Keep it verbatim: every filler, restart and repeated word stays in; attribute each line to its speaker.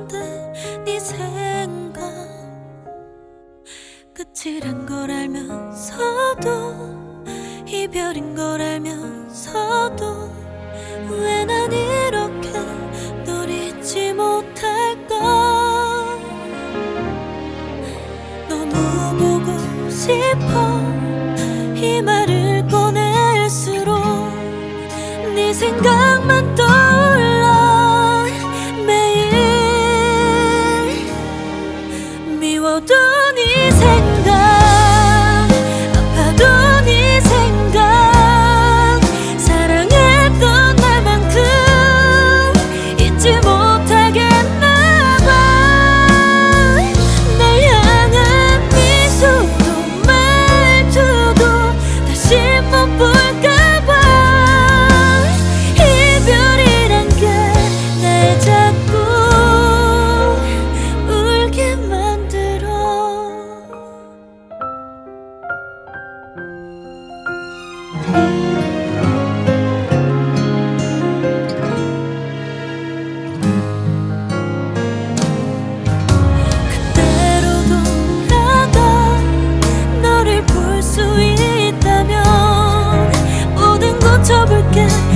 Speaker 1: 건데 네 생각 끝이란 걸 알면서도 이별인 걸 알면서도 왜 난 이렇게 널 잊지 못할까. 너무 보고 싶어 이 말을 꺼낼수록 네 생각만 떠올라. 매일 미워도 네 생각 아파도 네 생각 사랑했던 날만큼 잊지 못하겠나 봐. 날 향한 미소도 말투도 다시 못 볼까 봐. 이별이란 게 날 자꾸 울게 만들어. 그때로 돌아가 너를 볼 수 있다면 뭐든 고쳐볼게.